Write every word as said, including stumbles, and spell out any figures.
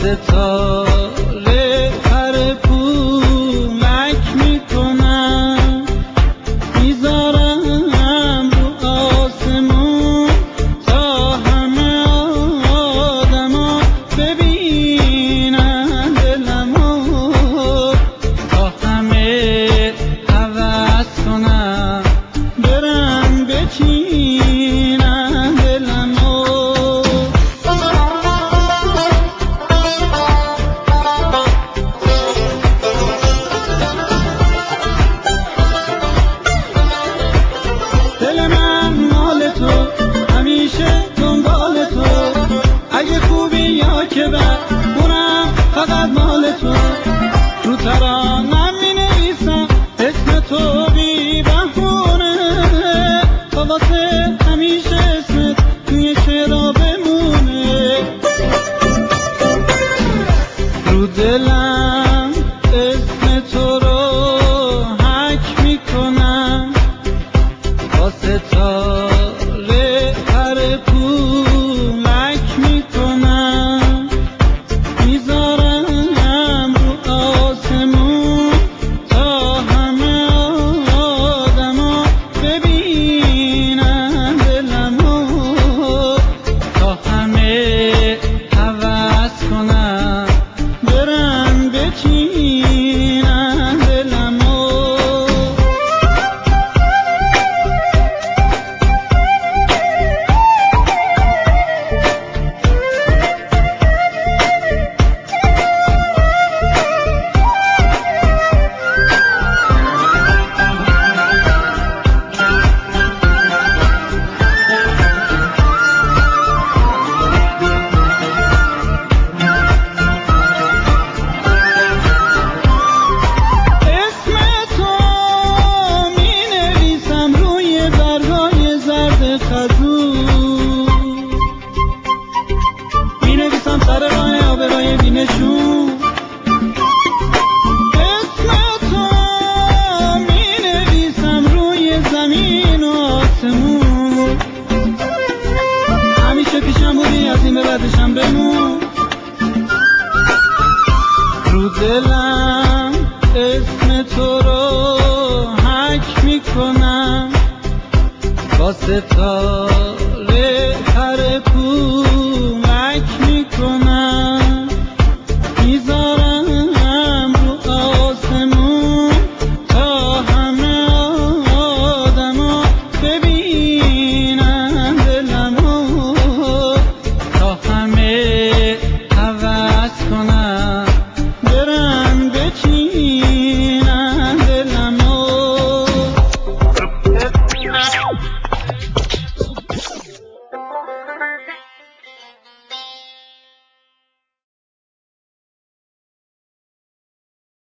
ستاره پر پولک میکنم، میذارم رو آسمون تا همه آدما ببینن دلمو، تا همه هوس کنم برن بچینن دلمو. دل من مال تو، همیشه دنبال تو، اگه خوبی یا که بد اونم فقط مال تو. رو ترانم می نویسم اسم تو بی بهونه، تا واسه همیشه اسمت توی شعرها بمونه. رو دلم اسم تو رو حک میکنم، با ستاره پر پولک میکنم، میذارم رو آسمون تا همه آدما ببینن دلمو، تا همه هوس کنن برن بچینن دلمو. مینویسم سر راه آبرای بینشون، اسم تو مینویسم روی زمین و آسمون، همیشه پیشم بودی از این به بعدشم بمون. رو دلم اسم تو رو حک میکنم، با ستاره